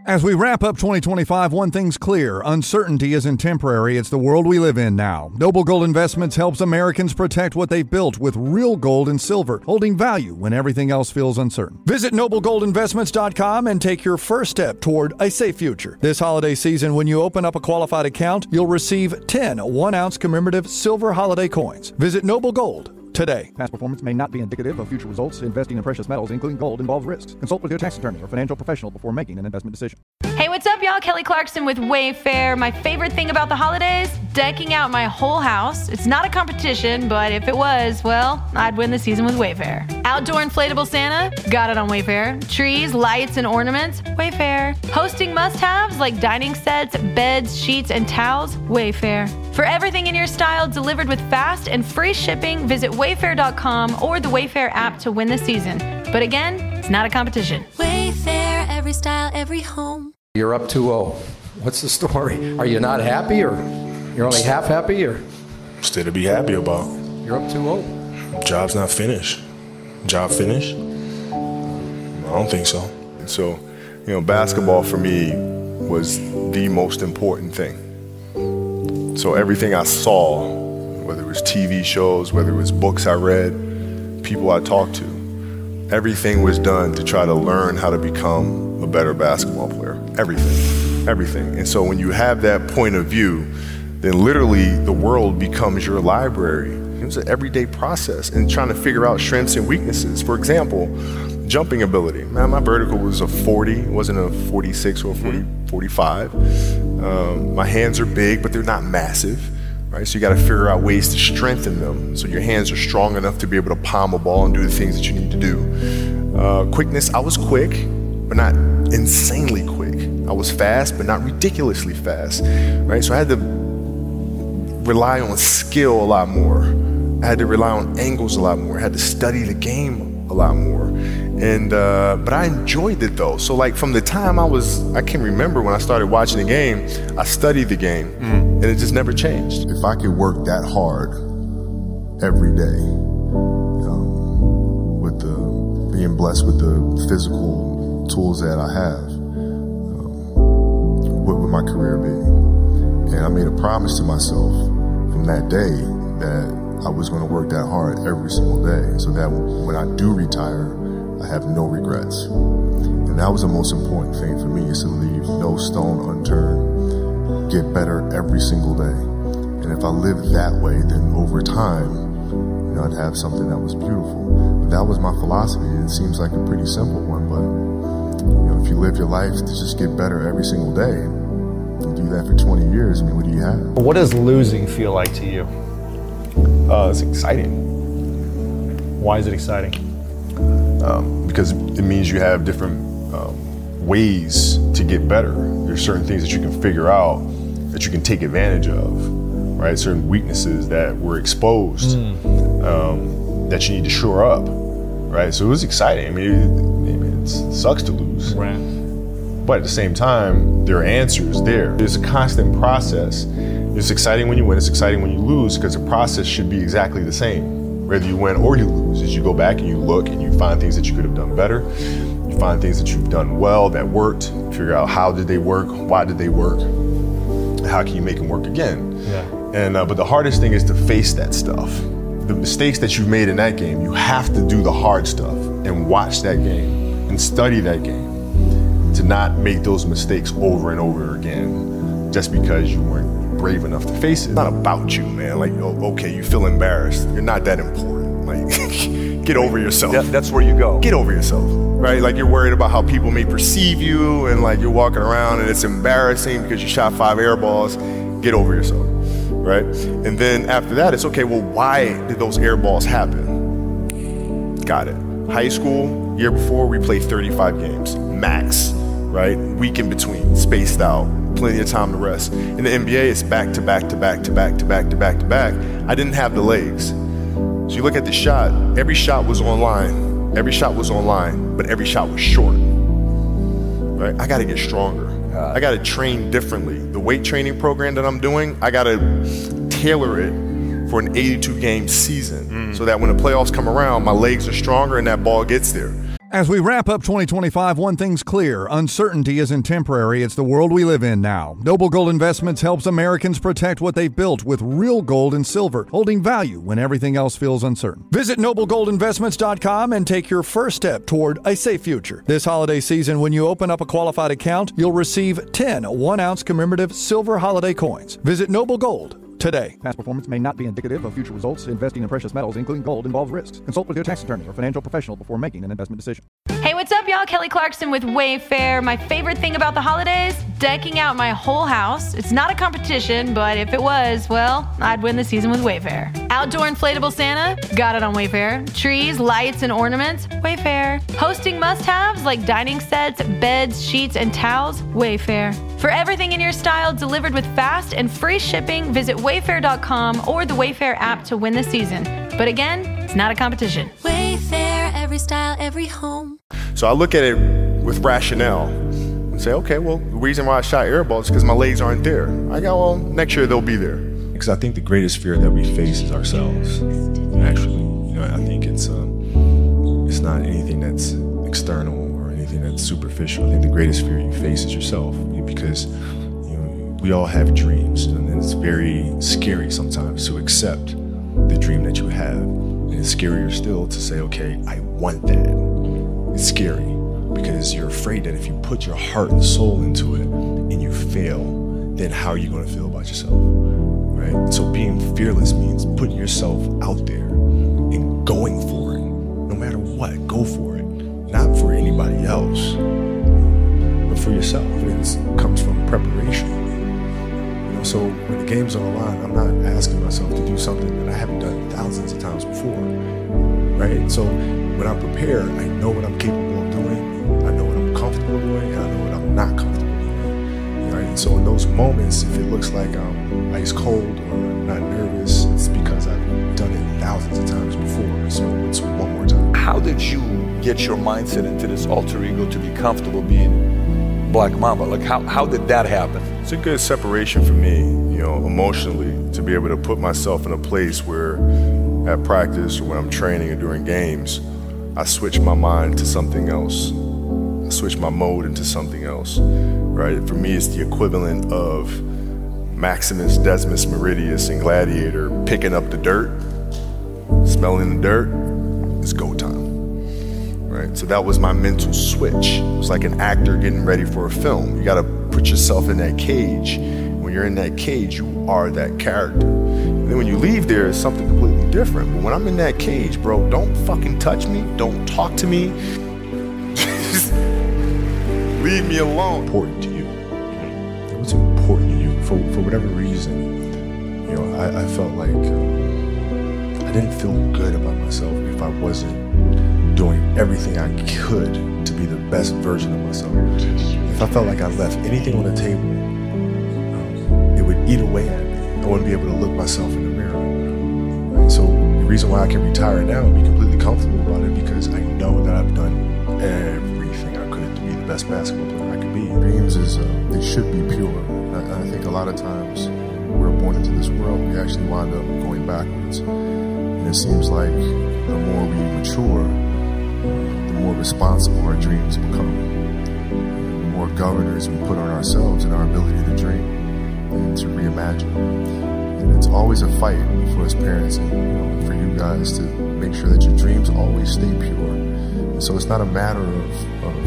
As we wrap up 2025, one thing's clear. Uncertainty isn't temporary. It's the world we live in now. Noble Gold Investments helps Americans protect what they've built with real gold and silver, holding value when everything else feels uncertain. Visit noblegoldinvestments.com and take your first step toward a safe future. This holiday season, when you open up a qualified account, you'll receive 10 1-ounce commemorative silver holiday coins. Visit Noble Gold today. Past performance may not be indicative of future results. Investing in precious metals, including gold, involves risks. Consult with your tax attorney or financial professional before making an investment decision. Hey, what's up, y'all? Kelly Clarkson with Wayfair. My favorite thing about the holidays? Decking out my whole house. It's not a competition, but if it was, well, I'd win the season with Wayfair. Outdoor inflatable Santa? Got it on Wayfair. Trees, lights, and ornaments? Wayfair. Hosting must-haves like dining sets, beds, sheets, and towels? Wayfair. For everything in your style delivered with fast and free shipping, visit Wayfair.com or the Wayfair app to win the season. But again, it's not a competition. Wayfair, every style, every home. You're up 2-0. What's the story? Are you not happy, or you're only half happy, or? Still to be happy about. You're up 2-0. Job's not finished. Job finished? I don't think so. So, basketball for me was the most important thing. So everything I saw, whether it was TV shows, whether it was books I read, people I talked to, everything was done to try to learn how to become a better basketball player. Everything. And so when you have that point of view, then literally the world becomes your library. It was an everyday process and trying to figure out strengths and weaknesses. For example, jumping ability. Man, my vertical was a 40, it wasn't a 46 or a 45. My hands are big, but they're not massive, right? So you got to figure out ways to strengthen them so your hands are strong enough to be able to palm a ball and do the things that you need to do. Quickness, I was quick, but not insanely quick. I was fast, but not ridiculously fast, right? So I had to rely on skill a lot more. I had to rely on angles a lot more. I had to study the game a lot more. And but I enjoyed it though. So like from the time I can remember when I started watching the game, I studied the game and it just never changed. If I could work that hard every day, with being blessed with the physical tools that I have, what would my career be? And I made a promise to myself from that day that I was going to work that hard every single day so that when I do retire, I have no regrets. And that was the most important thing for me, is to leave no stone unturned, get better every single day. And if I lived that way, then over time, I'd have something that was beautiful. But that was my philosophy. It seems like a pretty simple one, but if you live your life to just get better every single day, and do that for 20 years, what do you have? What does losing feel like to you? It's exciting. Why is it exciting? Because it means you have different ways to get better. There's certain things that you can figure out that you can take advantage of, right? Certain weaknesses that were exposed that you need to shore up, right? So it was exciting. It sucks to lose. Right. But at the same time, there are answers there. There's a constant process. It's exciting when you win, it's exciting when you lose, because the process should be exactly the same, whether you win or you lose. As you go back and you look and you find things that you could have done better, you find things that you've done well that worked, figure out how did they work, why did they work, how can you make them work again? Yeah. And but the hardest thing is to face that stuff. The mistakes that you've made in that game, you have to do the hard stuff and watch that game and study that game to not make those mistakes over and over again just because you weren't brave enough to face it. It's not about you, man. Like, okay, you feel embarrassed. You're not that important. Like, get over yourself. That's where you go. Get over yourself, right? Like, you're worried about how people may perceive you, and like you're walking around and it's embarrassing because you shot 5 air balls. Get over yourself, right? And then after that, it's okay, well, why did those air balls happen? Got it. High school, year before, we played 35 games, max, right? Week in between, spaced out, plenty of time to rest. In the NBA, it's back to back to back to back to back to back to back. I didn't have the legs. So you look at the shot, every shot was online. Every shot was online, but every shot was short, right? I gotta get stronger. I gotta train differently. The weight training program that I'm doing, I gotta tailor it for an 82-game season so that when the playoffs come around, my legs are stronger and that ball gets there. As we wrap up 2025, one thing's clear. Uncertainty isn't temporary. It's the world we live in now. Noble Gold Investments helps Americans protect what they've built with real gold and silver, holding value when everything else feels uncertain. Visit noblegoldinvestments.com and take your first step toward a safe future. This holiday season, when you open up a qualified account, you'll receive 10 1-ounce commemorative silver holiday coins. Visit Noble Gold today. Past performance may not be indicative of future results. Investing in precious metals, including gold, involves risks. Consult with your tax attorney or financial professional before making an investment decision. Hey, what's up, y'all? Kelly Clarkson with Wayfair. My favorite thing about the holidays? Decking out my whole house. It's not a competition, but if it was, well, I'd win the season with Wayfair. Outdoor inflatable Santa? Got it on Wayfair. Trees, lights, and ornaments? Wayfair. Hosting must-haves like dining sets, beds, sheets, and towels? Wayfair. For everything in your style delivered with fast and free shipping, visit Wayfair.com or the Wayfair app to win the season. But again, it's not a competition. Wayfair, every style, every home. So I look at it with rationale and say, okay, well, the reason why I shot air balls is because my legs aren't there. I go, well, next year they'll be there. Because I think the greatest fear that we face is ourselves. Actually, I think it's not anything that's external or anything that's superficial. I think the greatest fear you face is yourself, because we all have dreams, and it's very scary sometimes to accept the dream that you have. And it's scarier still to say, okay, I want that. It's scary because you're afraid that if you put your heart and soul into it and you fail, then how are you going to feel about yourself, right? So being fearless means putting yourself out there and going for it. No matter what, go for it. Not for anybody else, but for yourself. It comes from preparation. So when the game's on the line, I'm not asking myself to do something that I haven't done thousands of times before, right? So when I'm prepared, I know what I'm capable of doing, I know what I'm comfortable doing, and I know what I'm not comfortable doing, right? And so in those moments, if it looks like I'm ice cold or not nervous, it's because I've done it thousands of times before, so it's one more time. How did you get your mindset into this alter ego to be comfortable being Black Mamba? Like, how did that happen? It's a good separation for me, emotionally, to be able to put myself in a place where at practice or when I'm training or during games, I switch my mind to something else. I switch my mode into something else, right? For me, it's the equivalent of Maximus Decimus Meridius in Gladiator picking up the dirt, smelling the dirt. It's go time. Right? So that was my mental switch. It was like an actor getting ready for a film. You got to put yourself in that cage. When you're in that cage, you are that character. And then when you leave there, it's something completely different. But when I'm in that cage, bro, don't fucking touch me. Don't talk to me. Just leave me alone. Important to you. What's important to you? For whatever reason, I felt like I didn't feel good about myself if I wasn't doing everything I could to be the best version of myself. If I felt like I left anything on the table, it would eat away at me. I wouldn't be able to look myself in the mirror. Right? So the reason why I can retire now and be completely comfortable about it, because I know that I've done everything I could to be the best basketball player I could be. Dreams they should be pure. I think a lot of times we're born into this world, we actually wind up going backwards. And it seems like the more we mature, the more responsible our dreams become. The more governors we put on ourselves and our ability to dream and to reimagine. And it's always a fight for us parents and for you guys to make sure that your dreams always stay pure. And so it's not a matter of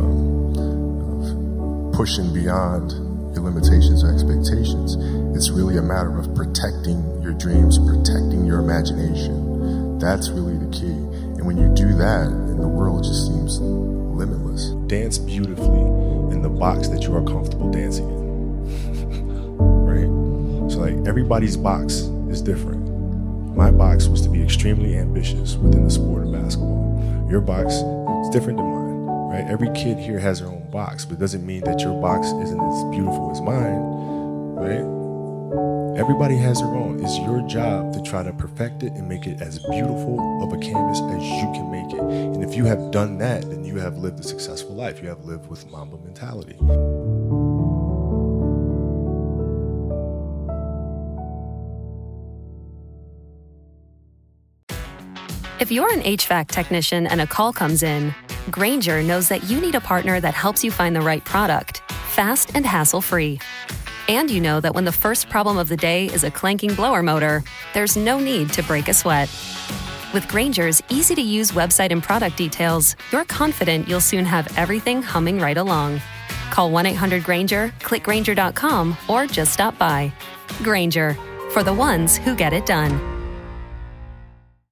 pushing beyond your limitations or expectations. It's really a matter of protecting your dreams, protecting your imagination. That's really the key. And when you do that, the world just seems limitless. Dance beautifully in the box that you are comfortable dancing in. Right? So like everybody's box is different. My box was to be extremely ambitious within the sport of basketball. Your box is different than mine, right? Every kid here has their own box, but it doesn't mean that your box isn't as beautiful as mine, right? Everybody has their own. It's your job to try to perfect it and make it as beautiful of a canvas as you can make it. And if you have done that, then you have lived a successful life. You have lived with Mamba mentality. If you're an HVAC technician and a call comes in, Grainger knows that you need a partner that helps you find the right product, fast and hassle-free. And you know that when the first problem of the day is a clanking blower motor, there's no need to break a sweat. With Grainger's easy-to-use website and product details, you're confident you'll soon have everything humming right along. Call 1-800-GRAINGER, click Grainger.com, or just stop by. Grainger, for the ones who get it done.